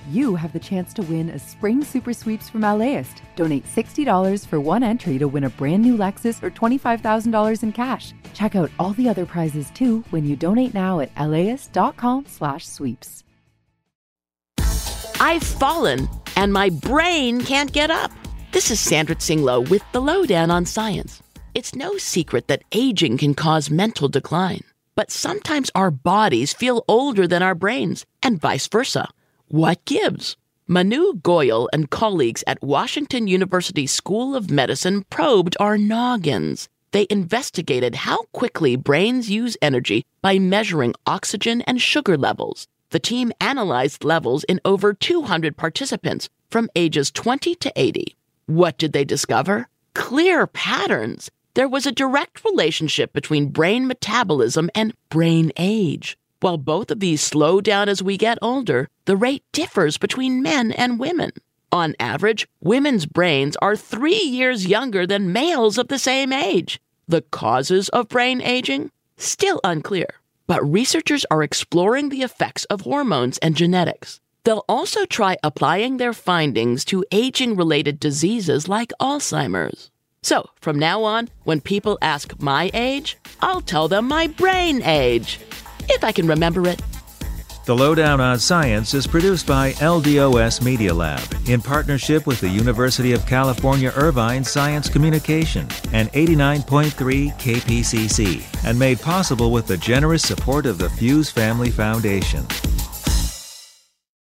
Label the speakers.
Speaker 1: you have the chance to win a spring super sweeps from LAist. Donate $60 for one entry to win a brand new Lexus or $25,000 in cash. Check out all the other prizes too when you donate now at laist.com/sweeps.
Speaker 2: I've fallen and my brain can't get up. This is Sandra Tsinglow with The Lowdown on Science. It's no secret that aging can cause mental decline, but sometimes our bodies feel older than our brains, and vice versa. What gives? Manu Goyal and colleagues at Washington University School of Medicine probed our noggins. They investigated how quickly brains use energy by measuring oxygen and sugar levels. The team analyzed levels in over 200 participants from ages 20 to 80. What did they discover? Clear patterns. There was a direct relationship between brain metabolism and brain age. While both of these slow down as we get older, the rate differs between men and women. On average, women's brains are 3 years younger than males of the same age. The causes of brain aging? Still unclear. But researchers are exploring the effects of hormones and genetics. They'll also try applying their findings to aging-related diseases like Alzheimer's. So, from now on, when people ask my age, I'll tell them my brain age, if I can remember it.
Speaker 3: The Lowdown on Science is produced by LDOS Media Lab in partnership with the University of California Irvine Science Communication and 89.3 KPCC, and made possible with the generous support of the Fuse Family Foundation.